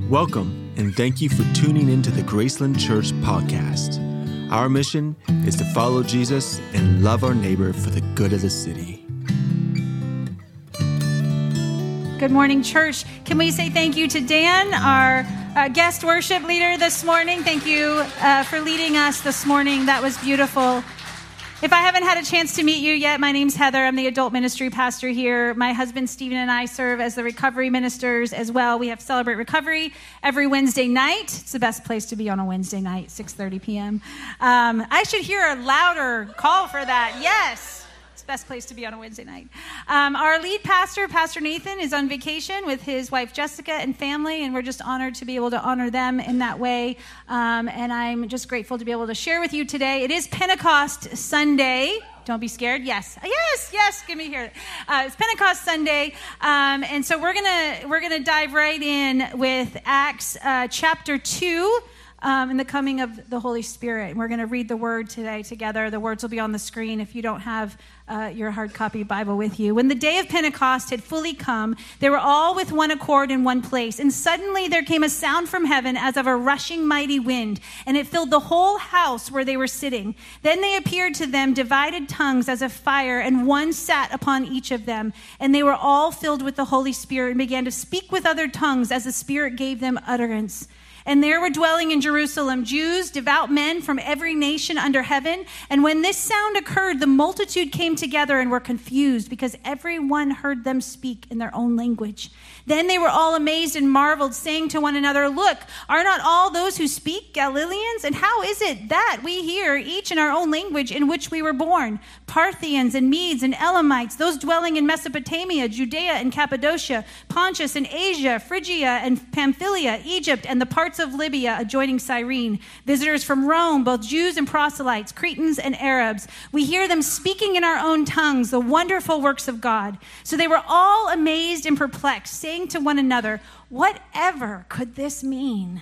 Welcome, and thank you for tuning into the Graceland Church podcast. Our mission is to follow Jesus and love our neighbor for the good of the city. Good morning, church. Can we say thank you to Dan, our guest worship leader this morning? Thank you for leading us this morning. That was beautiful. If I haven't had a chance to meet you yet, my name's Heather. I'm the adult ministry pastor here. My husband, Stephen, and I serve as the recovery ministers as well. We have Celebrate Recovery every Wednesday night. It's the best place to be on a Wednesday night, 6:30 p.m. I should hear a louder call for that. Yes. Best place to be on a Wednesday night. Our lead pastor, Pastor Nathan, is on vacation with his wife Jessica and family, and we're just honored to be able to honor them in that way. And I'm just grateful to be able to share with you today. It is Pentecost Sunday. Don't be scared. Yes. Give me here. It's Pentecost Sunday, and so we're gonna dive right in with Acts chapter 2. In the coming of the Holy Spirit. And we're going to read the word today together. The words will be on the screen if you don't have your hard copy Bible with you. When the day of Pentecost had fully come, they were all with one accord in one place. And suddenly there came a sound from heaven as of a rushing mighty wind, and it filled the whole house where they were sitting. Then they appeared to them divided tongues as of fire, and one sat upon each of them. And they were all filled with the Holy Spirit and began to speak with other tongues as the Spirit gave them utterance. And there were dwelling in Jerusalem Jews, devout men from every nation under heaven. And when this sound occurred, the multitude came together and were confused because everyone heard them speak in their own language. Then they were all amazed and marveled, saying to one another, "Look, are not all those who speak Galileans? And how is it that we hear each in our own language in which we were born? Parthians and Medes and Elamites, those dwelling in Mesopotamia, Judea and Cappadocia, Pontus and Asia, Phrygia and Pamphylia, Egypt and the parts of Libya adjoining Cyrene, visitors from Rome, both Jews and proselytes, Cretans and Arabs. We hear them speaking in our own tongues the wonderful works of God." So they were all amazed and perplexed, saying to one another, "Whatever could this mean?"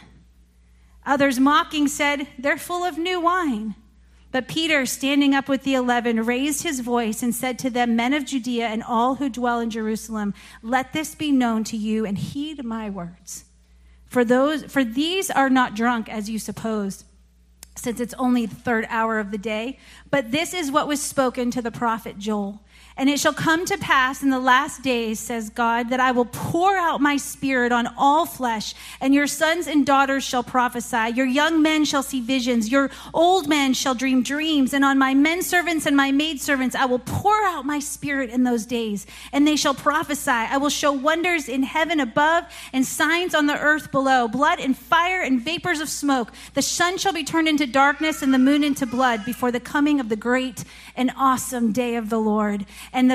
Others mocking said, "They're full of new wine." But Peter, standing up with the 11, raised his voice and said to them, "Men of Judea and all who dwell in Jerusalem, let this be known to you and heed my words. For these are not drunk as you suppose, since it's only the third hour of the day, but this is what was spoken to the prophet Joel. And it shall come to pass in the last days, says God, that I will pour out my spirit on all flesh, and your sons and daughters shall prophesy. Your young men shall see visions. Your old men shall dream dreams. And on my men servants and my maidservants I will pour out my spirit in those days, and they shall prophesy. I will show wonders in heaven above and signs on the earth below, blood and fire and vapors of smoke. The sun shall be turned into darkness and the moon into blood before the coming of the great and awesome day of the Lord. And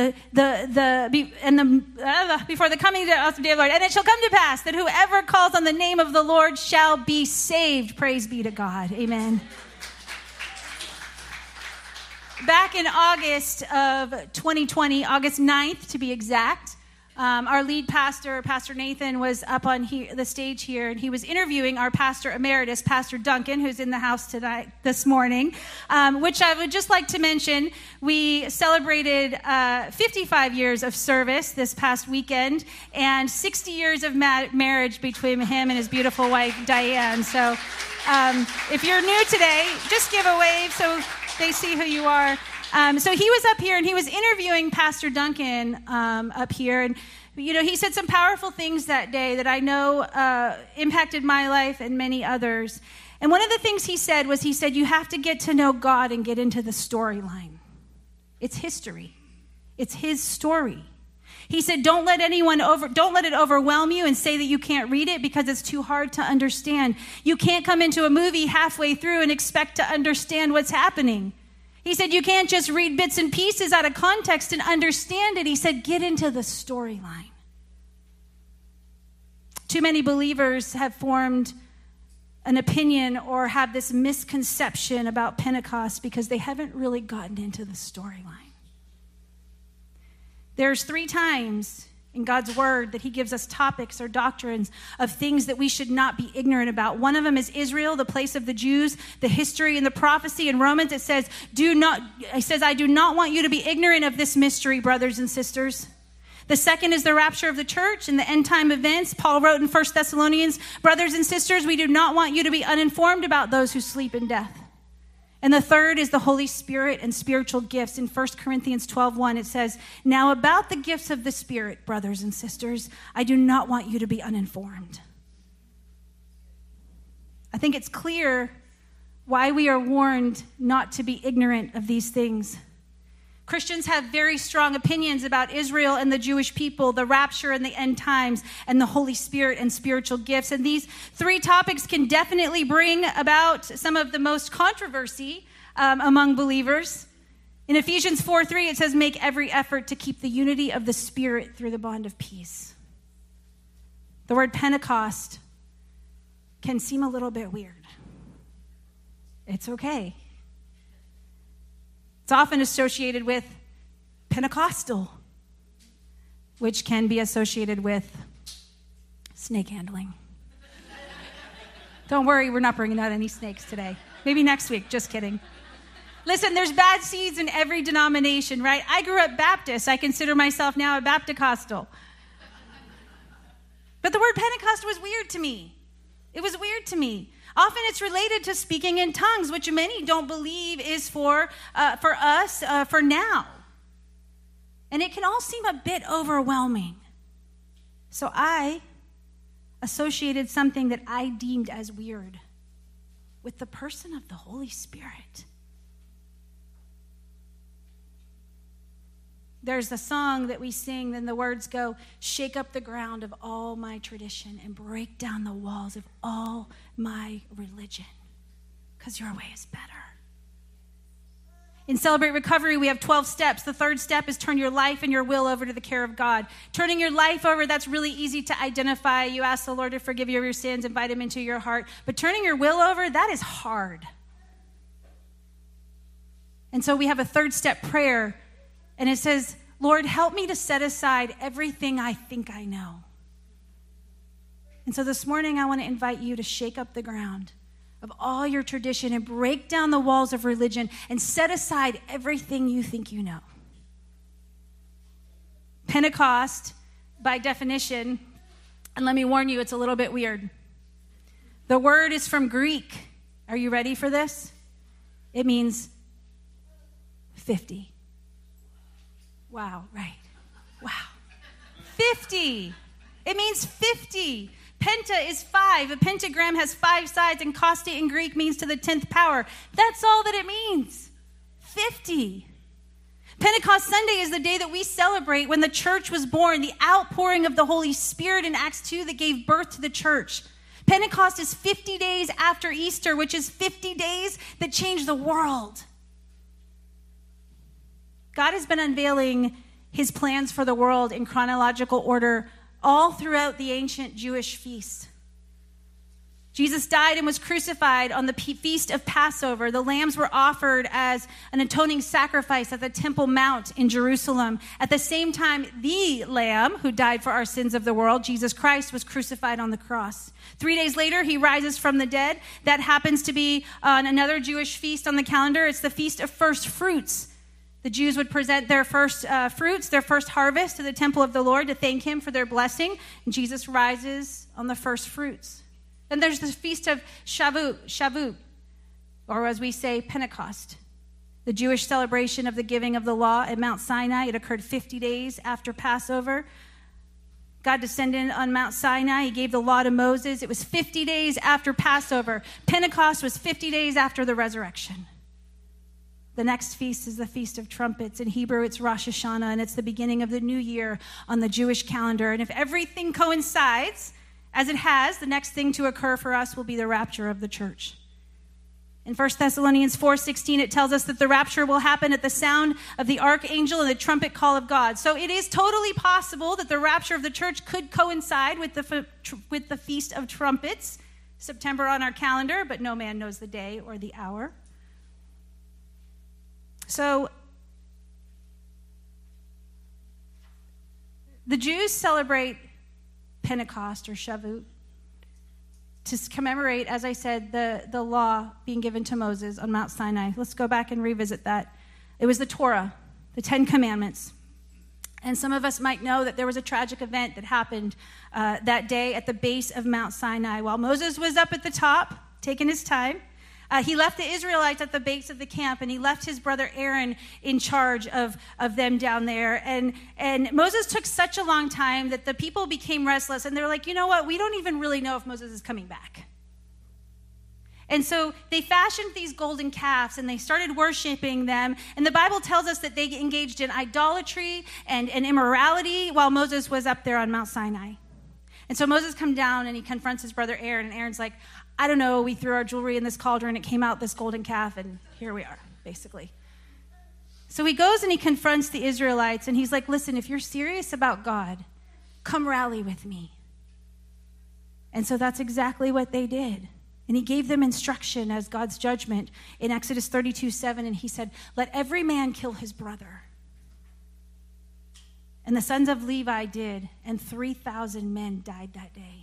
before the coming of the awesome day of the Lord. And it shall come to pass that whoever calls on the name of the Lord shall be saved. Praise be to God. Amen. Back in August of 2020, August 9th to be exact, our lead pastor, Pastor Nathan, was up on the stage here, and he was interviewing our pastor emeritus, Pastor Duncan, who's in the house this morning, which I would just like to mention. We celebrated 55 years of service this past weekend and 60 years of marriage between him and his beautiful wife, Diane. So if you're new today, just give a wave so they see who you are. So he was up here, and he was interviewing Pastor Duncan up here. And, you know, he said some powerful things that day that I know impacted my life and many others. And one of the things he said, you have to get to know God and get into the storyline. It's history. It's his story. He said, don't let it overwhelm you and say that you can't read it because it's too hard to understand. You can't come into a movie halfway through and expect to understand what's happening. He said, you can't just read bits and pieces out of context and understand it. He said, get into the storyline. Too many believers have formed an opinion or have this misconception about Pentecost because they haven't really gotten into the storyline. There's 3 times in God's word that he gives us topics or doctrines of things that we should not be ignorant about. One of them is Israel, the place of the Jews, the history and the prophecy. In Romans it says, I do not want you to be ignorant of this mystery, brothers and sisters, The second is the rapture of the church and the end time events. Paul wrote in 1 Thessalonians, brothers and sisters, we do not want you to be uninformed about those who sleep in death. And the third is the Holy Spirit and spiritual gifts. In 1 Corinthians 12:1, it says, now about the gifts of the Spirit, brothers and sisters, I do not want you to be uninformed. I think it's clear why we are warned not to be ignorant of these things. Christians have very strong opinions about Israel and the Jewish people, the rapture and the end times, and the Holy Spirit and spiritual gifts. And these three topics can definitely bring about some of the most controversy among believers. In Ephesians 4:3, it says, make every effort to keep the unity of the Spirit through the bond of peace. The word Pentecost can seem a little bit weird. It's okay. It's often associated with Pentecostal, which can be associated with snake handling. Don't worry, we're not bringing out any snakes today. Maybe next week, just kidding. Listen, there's bad seeds in every denomination, right? I grew up Baptist. I consider myself now a Bapticostal. But the word Pentecost was weird to me. It was weird to me. Often it's related to speaking in tongues, which many don't believe is for us for now. And it can all seem a bit overwhelming. So I associated something that I deemed as weird with the person of the Holy Spirit. There's a song that we sing, then the words go, shake up the ground of all my tradition and break down the walls of all my religion, because your way is better. In Celebrate Recovery, we have 12 steps. The third step is turn your life and your will over to the care of God. Turning your life over, that's really easy to identify. You ask the Lord to forgive you of your sins, invite him into your heart. But turning your will over, that is hard. And so we have a third step prayer. And it says, Lord, help me to set aside everything I think I know. And so this morning, I want to invite you to shake up the ground of all your tradition and break down the walls of religion and set aside everything you think you know. Pentecost, by definition, and let me warn you, it's a little bit weird. The word is from Greek. Are you ready for this? It means 50. Wow, right. Wow. 50. It means 50. Penta is 5. A pentagram has 5 sides, and koste in Greek means to the 10th power. That's all that it means. 50. Pentecost Sunday is the day that we celebrate when the church was born, the outpouring of the Holy Spirit in Acts 2 that gave birth to the church. Pentecost is 50 days after Easter, which is 50 days that changed the world. God has been unveiling his plans for the world in chronological order all throughout the ancient Jewish feasts. Jesus died and was crucified on the feast of Passover. The lambs were offered as an atoning sacrifice at the Temple Mount in Jerusalem. At the same time, the Lamb who died for our sins of the world, Jesus Christ, was crucified on the cross. 3 days later, he rises from the dead. That happens to be on another Jewish feast on the calendar. It's the Feast of First Fruits. The Jews would present their first fruits, their first harvest to the temple of the Lord to thank him for their blessing. And Jesus rises on the first fruits. Then there's the Feast of Shavuot, or as we say, Pentecost. The Jewish celebration of the giving of the law at Mount Sinai. It occurred 50 days after Passover. God descended on Mount Sinai. He gave the law to Moses. It was 50 days after Passover. Pentecost was 50 days after the resurrection. The next feast is the Feast of Trumpets. In Hebrew, it's Rosh Hashanah, and it's the beginning of the new year on the Jewish calendar. And if everything coincides, as it has, the next thing to occur for us will be the rapture of the church. In 1 Thessalonians 4:16, it tells us that the rapture will happen at the sound of the archangel and the trumpet call of God. So it is totally possible that the rapture of the church could coincide with the Feast of Trumpets, September on our calendar, but no man knows the day or the hour. So the Jews celebrate Pentecost or Shavuot to commemorate, as I said, the law being given to Moses on Mount Sinai. Let's go back and revisit that. It was the Torah, the 10 Commandments. And some of us might know that there was a tragic event that happened that day at the base of Mount Sinai. While Moses was up at the top, taking his time, he left the Israelites at the base of the camp, and he left his brother Aaron in charge of them down there. And Moses took such a long time that the people became restless, and they were like, you know what? We don't even really know if Moses is coming back. And so they fashioned these golden calves, and they started worshiping them. And the Bible tells us that they engaged in idolatry and immorality while Moses was up there on Mount Sinai. And so Moses comes down, and he confronts his brother Aaron. And Aaron's like, I don't know, we threw our jewelry in this cauldron. It came out this golden calf, and here we are, basically. So he goes and he confronts the Israelites, and he's like, listen, if you're serious about God, come rally with me. And so that's exactly what they did. And he gave them instruction as God's judgment in Exodus 32:7. And he said, let every man kill his brother. And the sons of Levi did, and 3,000 men died that day.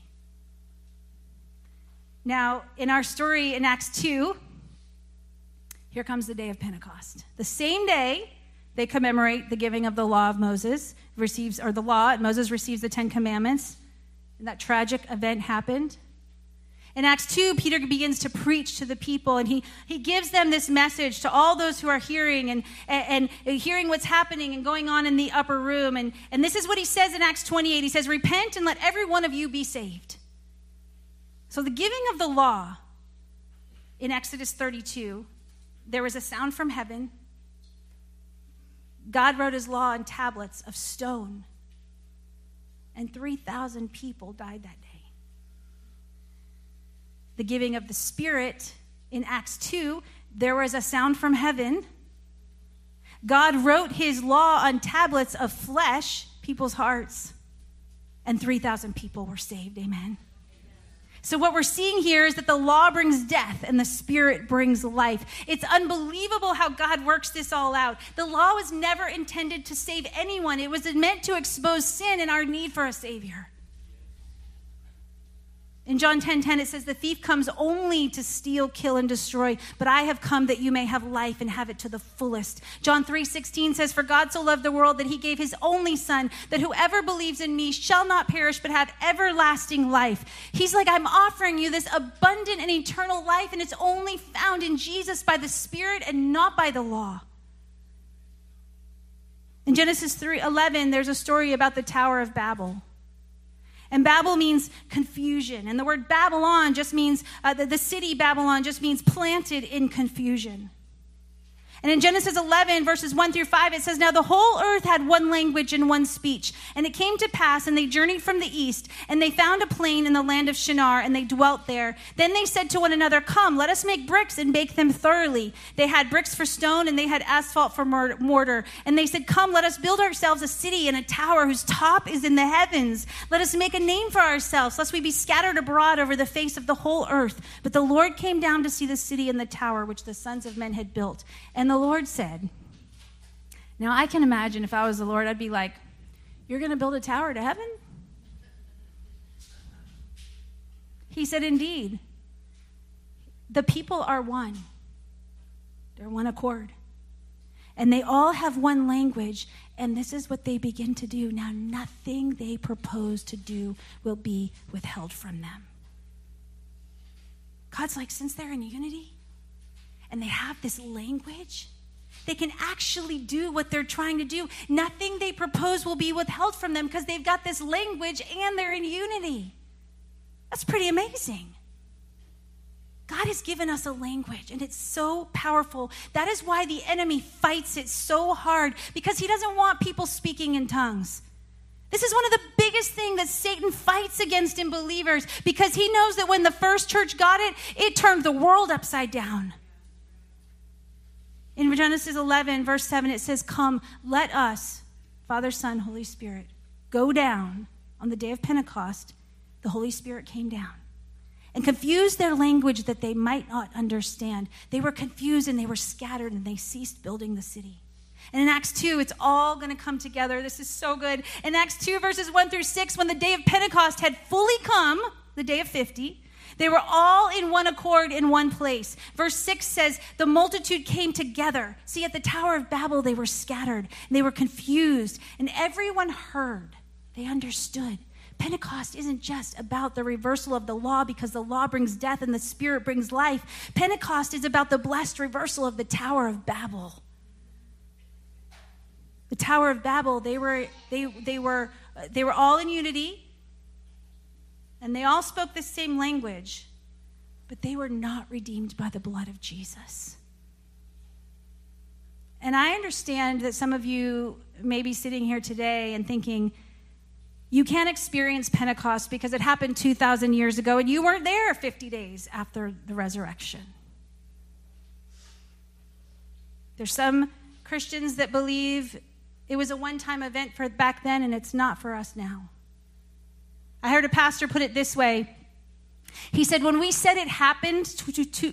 Now, in our story in Acts 2, here comes the day of Pentecost. The same day they commemorate the giving of the law of Moses, Moses receives the 10 Commandments, and that tragic event happened. In Acts 2, Peter begins to preach to the people, and he gives them this message to all those who are hearing and hearing what's happening and going on in the upper room. And this is what he says in Acts 28. He says, repent and let every one of you be saved. So the giving of the law in Exodus 32, there was a sound from heaven. God wrote his law on tablets of stone, and 3,000 people died that day. The giving of the Spirit in Acts 2, there was a sound from heaven. God wrote his law on tablets of flesh, people's hearts, and 3,000 people were saved. Amen. So what we're seeing here is that the law brings death and the Spirit brings life. It's unbelievable how God works this all out. The law was never intended to save anyone. It was meant to expose sin and our need for a Savior. In John 10:10, it says, the thief comes only to steal, kill, and destroy, but I have come that you may have life and have it to the fullest. John 3:16 says, for God so loved the world that he gave his only son, that whoever believes in me shall not perish, but have everlasting life. He's like, I'm offering you this abundant and eternal life, and it's only found in Jesus by the Spirit and not by the law. In Genesis 3:11, there's a story about the Tower of Babel. And Babel means confusion. And the word Babylon just means, the city Babylon just means planted in confusion. And in Genesis 11, verses 1-5, it says, now the whole earth had one language and one speech. And it came to pass, and they journeyed from the east, and they found a plain in the land of Shinar, and they dwelt there. Then they said to one another, come, let us make bricks and bake them thoroughly. They had bricks for stone, and they had asphalt for mortar. And they said, come, let us build ourselves a city and a tower whose top is in the heavens. Let us make a name for ourselves, lest we be scattered abroad over the face of the whole earth. But the Lord came down to see the city and the tower which the sons of men had built. And the Lord said, now I can imagine if I was the Lord, I'd be like, you're going to build a tower to heaven? He said, indeed, the people are one. They're one accord. And they all have one language, and this is what they begin to do. Now, nothing they propose to do will be withheld from them. God's like, since they're in unity, and they have this language, they can actually do what they're trying to do. Nothing they propose will be withheld from them because they've got this language and they're in unity. That's pretty amazing. God has given us a language, and it's so powerful. That is why the enemy fights it so hard, because he doesn't want people speaking in tongues. This is one of the biggest things that Satan fights against in believers, because he knows that when the first church got it, it turned the world upside down. In Genesis 11, verse 7, it says, come, let us, Father, Son, Holy Spirit, go down. On the day of Pentecost, the Holy Spirit came down and confused their language that they might not understand. They were confused and they were scattered, and they ceased building the city. And in Acts 2, it's all going to come together. This is so good. In Acts 2, verses 1-6, when the day of Pentecost had fully come, the day of 50, They were all in one accord in one place. Verse 6 says, the multitude came together. See, at the Tower of Babel, they were scattered, and they were confused, and everyone heard. They understood. Pentecost isn't just about the reversal of the law, because the law brings death and the Spirit brings life. Pentecost is about the blessed reversal of the Tower of Babel. The Tower of Babel, they were all in unity, and they all spoke the same language, but they were not redeemed by the blood of Jesus. And I understand that some of you may be sitting here today and thinking, you can't experience Pentecost because it happened 2,000 years ago and you weren't there 50 days after the resurrection. There's some Christians that believe it was a one-time event for back then, and it's not for us now. I heard a pastor put it this way. He said, when we said it happened, the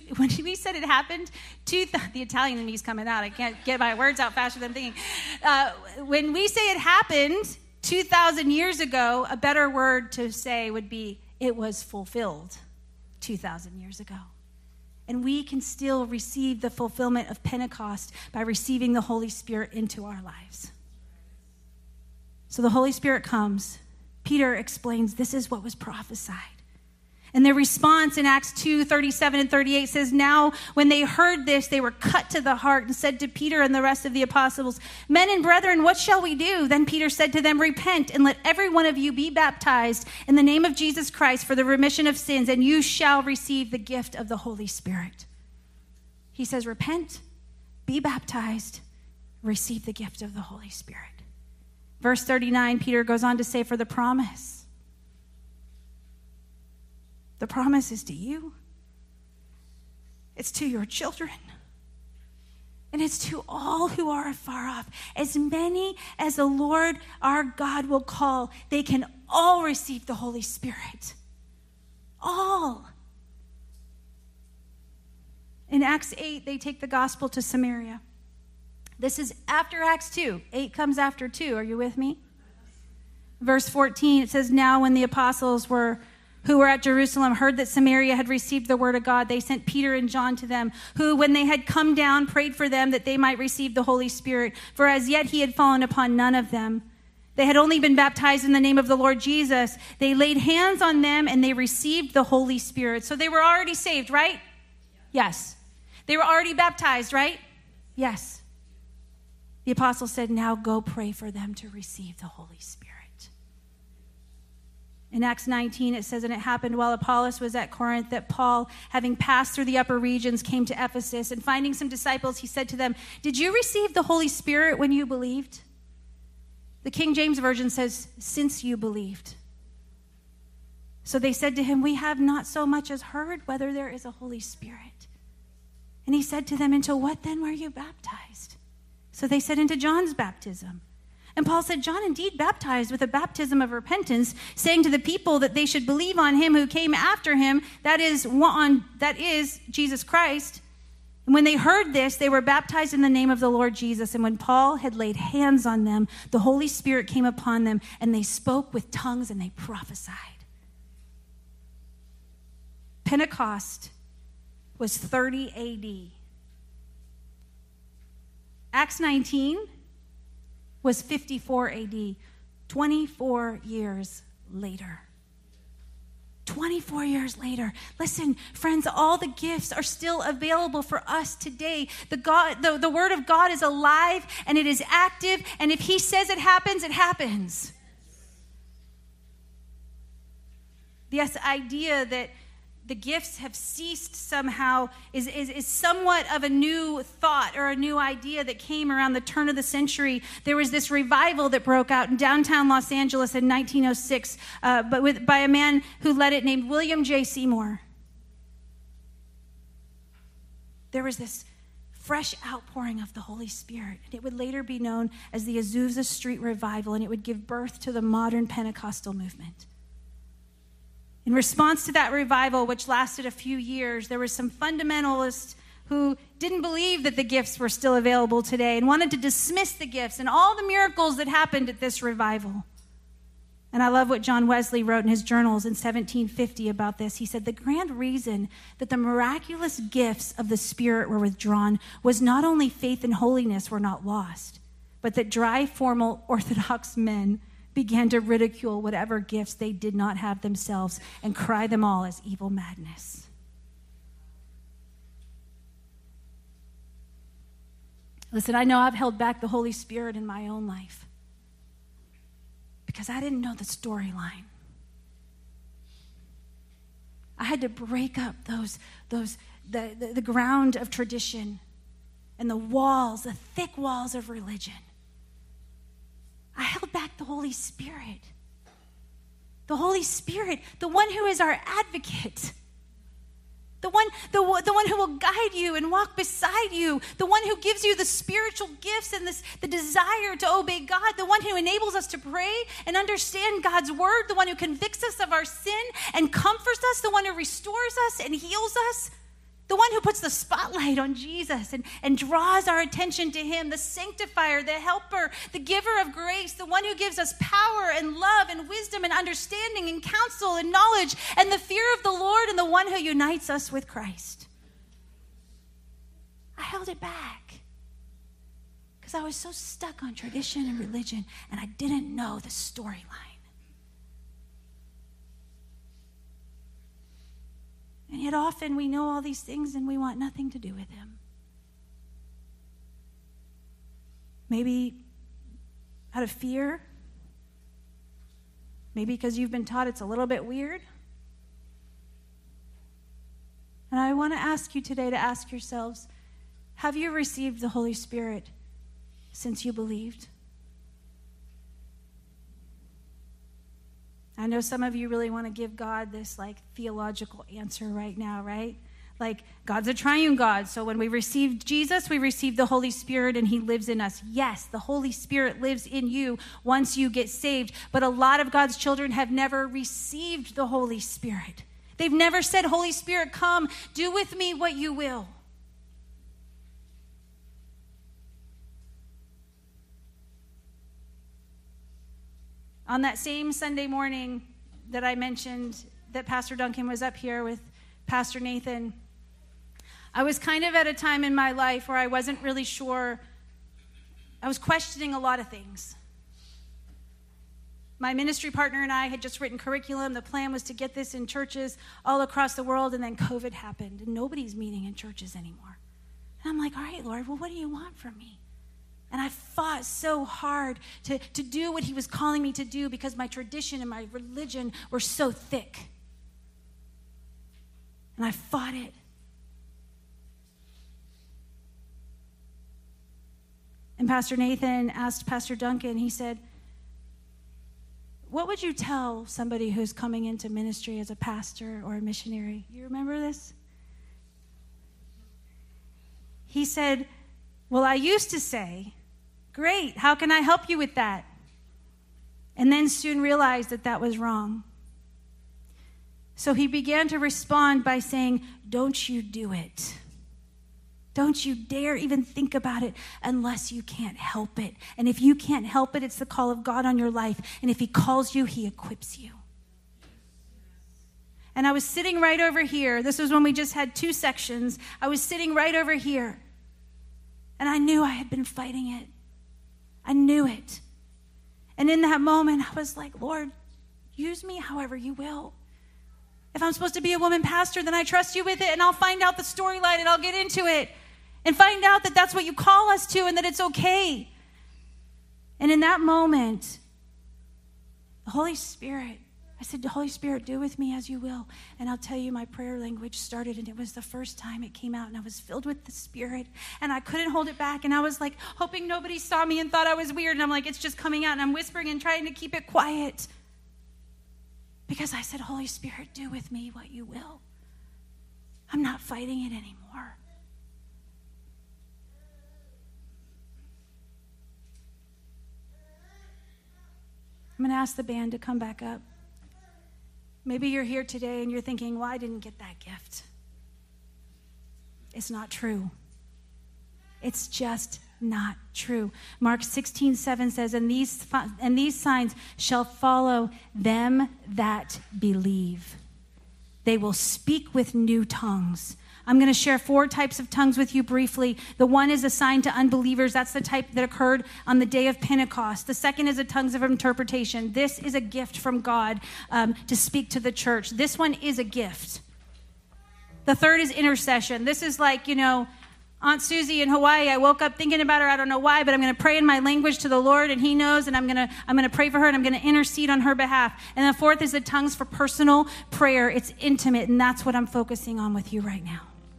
Italian in me is coming out. I can't get my words out faster than I'm thinking. When we say it happened 2,000 years ago, a better word to say would be, it was fulfilled 2,000 years ago. And we can still receive the fulfillment of Pentecost by receiving the Holy Spirit into our lives. So the Holy Spirit comes. Peter explains this is what was prophesied. And their response in Acts 2:37 and 38 says, now when they heard this, they were cut to the heart and said to Peter and the rest of the apostles, men and brethren, what shall we do? Then Peter said to them, repent and let every one of you be baptized in the name of Jesus Christ for the remission of sins, and you shall receive the gift of the Holy Spirit. He says, repent, be baptized, receive the gift of the Holy Spirit. Verse 39, Peter goes on to say, for the promise. The promise is to you. It's to your children. And it's to all who are afar off. As many as the Lord our God will call, they can all receive the Holy Spirit. All. In Acts 8, they take the gospel to Samaria. This is after Acts 2. 8 comes after 2. Are you with me? Verse 14, it says, now when the apostles who were at Jerusalem heard that Samaria had received the word of God, they sent Peter and John to them, who, when they had come down, prayed for them that they might receive the Holy Spirit. For as yet he had fallen upon none of them. They had only been baptized in the name of the Lord Jesus. They laid hands on them and they received the Holy Spirit. So they were already saved, right? Yes. They were already baptized, right? Yes. The apostle said, now go pray for them to receive the Holy Spirit. In Acts 19, it says, and it happened while Apollos was at Corinth that Paul, having passed through the upper regions, came to Ephesus, and finding some disciples, he said to them, did you receive the Holy Spirit when you believed? The King James Version says, since you believed. So they said to him, we have not so much as heard whether there is a Holy Spirit. And he said to them, into what then were you baptized? So they said, into John's baptism. And Paul said, John indeed baptized with a baptism of repentance, saying to the people that they should believe on him who came after him, that is Jesus Christ. And when they heard this, they were baptized in the name of the Lord Jesus. And when Paul had laid hands on them, the Holy Spirit came upon them, and they spoke with tongues and they prophesied. Pentecost was 30 AD. Acts 19 was 54 AD, 24 years later. 24 years later. Listen, friends, all the gifts are still available for us today. The word of God is alive and it is active, and if he says it happens, it happens. This idea that the gifts have ceased somehow is somewhat of a new thought or a new idea that came around the turn of the century. There was this revival that broke out in downtown Los Angeles in 1906, by a man who led it named William J. Seymour. There was this fresh outpouring of the Holy Spirit, and it would later be known as the Azusa Street Revival, and it would give birth to the modern Pentecostal movement. In response to that revival, which lasted a few years, there were some fundamentalists who didn't believe that the gifts were still available today and wanted to dismiss the gifts and all the miracles that happened at this revival. And I love what John Wesley wrote in his journals in 1750 about this. He said, the grand reason that the miraculous gifts of the Spirit were withdrawn was not only faith and holiness were not lost, but that dry, formal, orthodox men began to ridicule whatever gifts they did not have themselves and cry them all as evil madness. Listen, I know I've held back the Holy Spirit in my own life because I didn't know the storyline. I had to break up the ground of tradition and the walls, the thick walls of religion. I held back the Holy Spirit. The Holy Spirit, the one who is our advocate. The one who will guide you and walk beside you. The one who gives you the spiritual gifts and the desire to obey God. The one who enables us to pray and understand God's word. The one who convicts us of our sin and comforts us. The one who restores us and heals us. The one who puts the spotlight on Jesus and draws our attention to him, the sanctifier, the helper, the giver of grace, the one who gives us power and love and wisdom and understanding and counsel and knowledge and the fear of the Lord, and the one who unites us with Christ. I held it back because I was so stuck on tradition and religion, and I didn't know the storyline. And yet often we know all these things and we want nothing to do with him. Maybe out of fear. Maybe because you've been taught it's a little bit weird. And I want to ask you today to ask yourselves, have you received the Holy Spirit since you believed? I know some of you really want to give God this theological answer right now, right? God's a triune God. So when we received Jesus, we received the Holy Spirit and he lives in us. Yes, the Holy Spirit lives in you once you get saved. But a lot of God's children have never received the Holy Spirit. They've never said, Holy Spirit, come, do with me what you will. On that same Sunday morning that I mentioned that Pastor Duncan was up here with Pastor Nathan, I was kind of at a time in my life where I wasn't really sure. I was questioning a lot of things. My ministry partner and I had just written curriculum. The plan was to get this in churches all across the world, and then COVID happened, and nobody's meeting in churches anymore. And I'm like, all right, Lord, well, what do you want from me? And I fought so hard to do what he was calling me to do because my tradition and my religion were so thick. And I fought it. And Pastor Nathan asked Pastor Duncan, he said, what would you tell somebody who's coming into ministry as a pastor or a missionary? You remember this? He said, well, I used to say, great, how can I help you with that? And then soon realized that that was wrong. So he began to respond by saying, don't you do it. Don't you dare even think about it unless you can't help it. And if you can't help it, it's the call of God on your life. And if he calls you, he equips you. And I was sitting right over here. This was when we just had 2 sections. I was sitting right over here. And I knew I had been fighting it. I knew it. And in that moment, I was like, Lord, use me however you will. If I'm supposed to be a woman pastor, then I trust you with it, and I'll find out the storyline, and I'll get into it, and find out that that's what you call us to, and that it's okay. And in that moment, the Holy Spirit, I said, Holy Spirit, do with me as you will. And I'll tell you, my prayer language started, and it was the first time it came out, and I was filled with the Spirit, and I couldn't hold it back, and I was hoping nobody saw me and thought I was weird, and I'm it's just coming out, and I'm whispering and trying to keep it quiet. Because I said, Holy Spirit, do with me what you will. I'm not fighting it anymore. I'm going to ask the band to come back up. Maybe you're here today and you're thinking, well, I didn't get that gift. It's not true. It's just not true. Mark 16:7 says, and these signs shall follow them that believe. They will speak with new tongues. I'm going to share 4 types of tongues with you briefly. The one is a sign to unbelievers. That's the type that occurred on the day of Pentecost. The second is a tongues of interpretation. This is a gift from God to speak to the church. This one is a gift. The third is intercession. This is like, Aunt Susie in Hawaii. I woke up thinking about her. I don't know why, but I'm going to pray in my language to the Lord, and He knows, and I'm going to pray for her, and I'm going to intercede on her behalf. And the fourth is the tongues for personal prayer. It's intimate, and that's what I'm focusing on with you right now.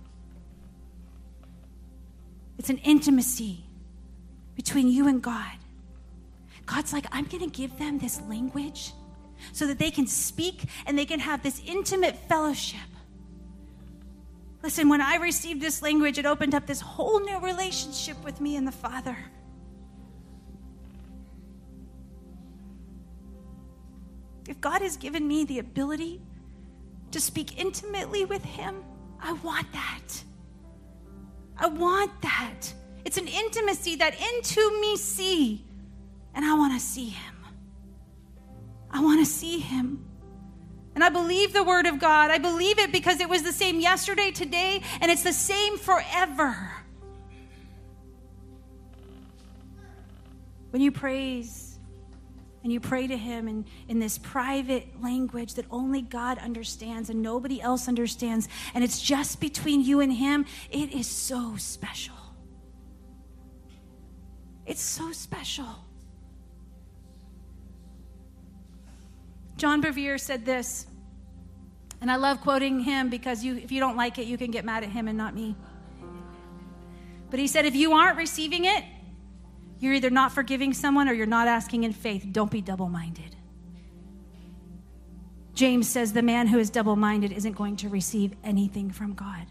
It's an intimacy between you and God. God's like, I'm going to give them this language so that they can speak and they can have this intimate fellowship. Listen, when I received this language, it opened up this whole new relationship with me and the Father. If God has given me the ability to speak intimately with Him, I want that. I want that. It's an intimacy that into me see, and I want to see Him. I want to see Him. And I believe the Word of God. I believe it because it was the same yesterday, today, and it's the same forever. When you praise and you pray to Him in this private language that only God understands and nobody else understands, and it's just between you and Him, it is so special. It's so special. John Bevere said this, and I love quoting him because if you don't like it, you can get mad at him and not me. But he said, if you aren't receiving it, you're either not forgiving someone or you're not asking in faith. Don't be double-minded. James says the man who is double-minded isn't going to receive anything from God.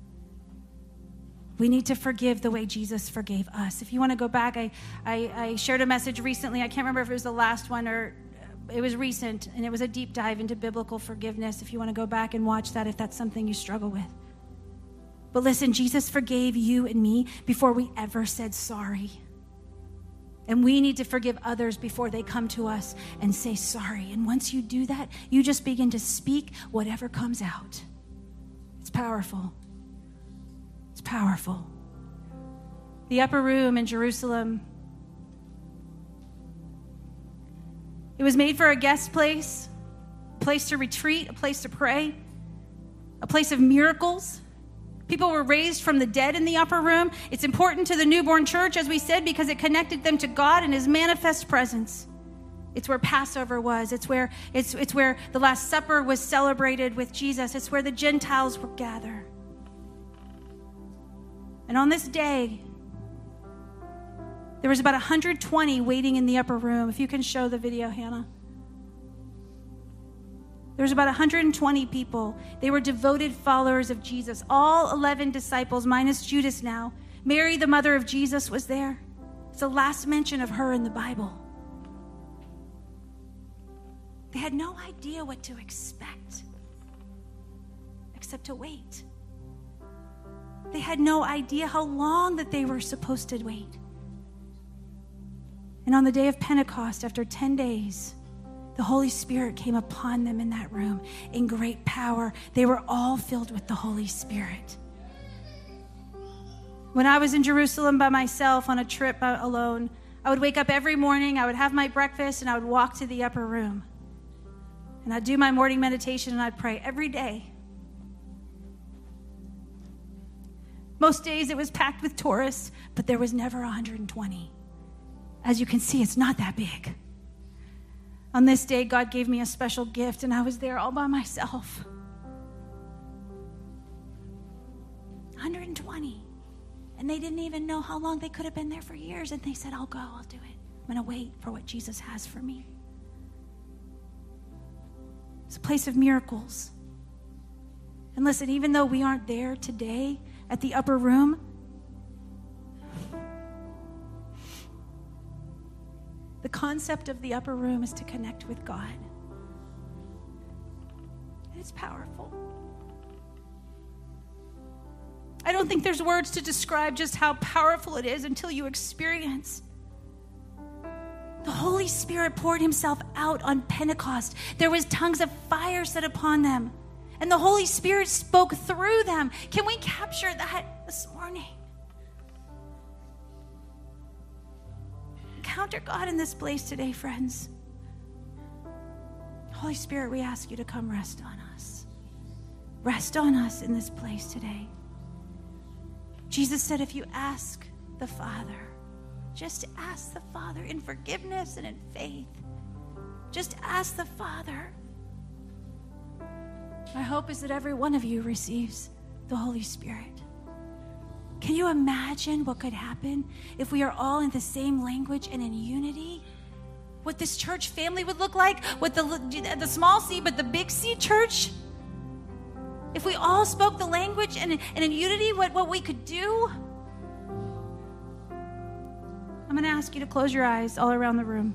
We need to forgive the way Jesus forgave us. If you want to go back, I shared a message recently. I can't remember if it was the last one or it was recent, and it was a deep dive into biblical forgiveness. If you want to go back and watch that, if that's something you struggle with. But listen, Jesus forgave you and me before we ever said sorry. And we need to forgive others before they come to us and say sorry. And once you do that, you just begin to speak whatever comes out. It's powerful. It's powerful. The upper room in Jerusalem, it was made for a guest place, a place to retreat, a place to pray, a place of miracles. People were raised from the dead in the upper room. It's important to the newborn church, as we said, because it connected them to God and His manifest presence. It's where Passover was. It's where the Last Supper was celebrated with Jesus. It's where the Gentiles would gather. And on this day, there was about 120 waiting in the upper room. If you can show the video, Hannah. There was about 120 people. They were devoted followers of Jesus. All 11 disciples, minus Judas now. Mary, the mother of Jesus, was there. It's the last mention of her in the Bible. They had no idea what to expect, except to wait. They had no idea how long that they were supposed to wait. And on the day of Pentecost, after 10 days, the Holy Spirit came upon them in that room in great power. They were all filled with the Holy Spirit. When I was in Jerusalem by myself on a trip alone, I would wake up every morning, I would have my breakfast, and I would walk to the upper room. And I'd do my morning meditation, and I'd pray every day. Most days it was packed with tourists, but there was never 120. As you can see, it's not that big. On this day, God gave me a special gift, and I was there all by myself. 120. And they didn't even know how long. They could have been there for years, and they said, I'll go, I'll do it. I'm going to wait for what Jesus has for me. It's a place of miracles. And listen, even though we aren't there today at the upper room, the concept of the upper room is to connect with God. And it's powerful. I don't think there's words to describe just how powerful it is until you experience. The Holy Spirit poured himself out on Pentecost. There was tongues of fire set upon them, and the Holy Spirit spoke through them. Can we capture that this morning? Encounter God in this place today, friends. Holy Spirit, we ask you to come rest on us. Rest on us in this place today. Jesus said, if you ask the Father, just ask the Father in forgiveness and in faith. Just ask the Father. My hope is that every one of you receives the Holy Spirit. Can you imagine what could happen if we are all in the same language and in unity? What this church family would look like? What the small C, but the big C church? If we all spoke the language and in unity, what we could do? I'm going to ask you to close your eyes all around the room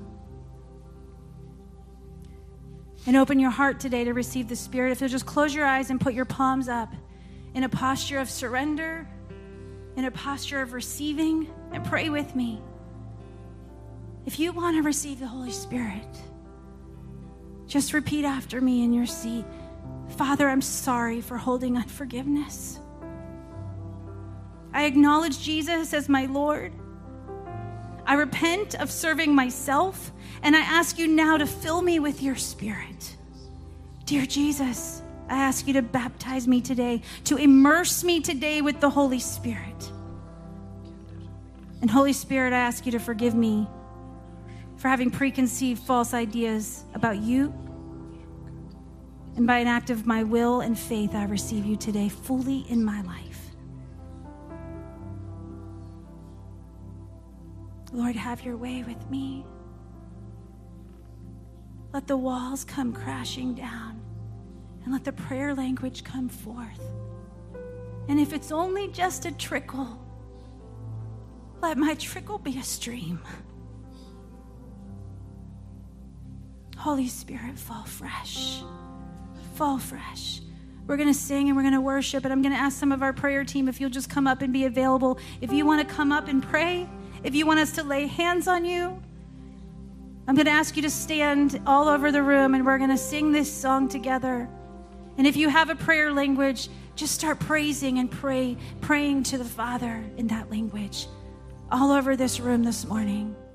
and open your heart today to receive the Spirit. If you'll just close your eyes and put your palms up in a posture of surrender, in a posture of receiving, and pray with me. If you want to receive the Holy Spirit, just repeat after me in your seat. Father, I'm sorry for holding unforgiveness. I acknowledge Jesus as my Lord. I repent of serving myself, and I ask you now to fill me with your Spirit. Dear Jesus, I ask you to baptize me today, to immerse me today with the Holy Spirit. And Holy Spirit, I ask you to forgive me for having preconceived false ideas about you. And by an act of my will and faith, I receive you today fully in my life. Lord, have your way with me. Let the walls come crashing down, and let the prayer language come forth. And if it's only just a trickle, let my trickle be a stream. Holy Spirit, fall fresh. Fall fresh. We're going to sing and we're going to worship, and I'm going to ask some of our prayer team if you'll just come up and be available. If you want to come up and pray, if you want us to lay hands on you, I'm going to ask you to stand all over the room, and we're going to sing this song together. And if you have a prayer language, just start praising and praying to the Father in that language all over this room this morning.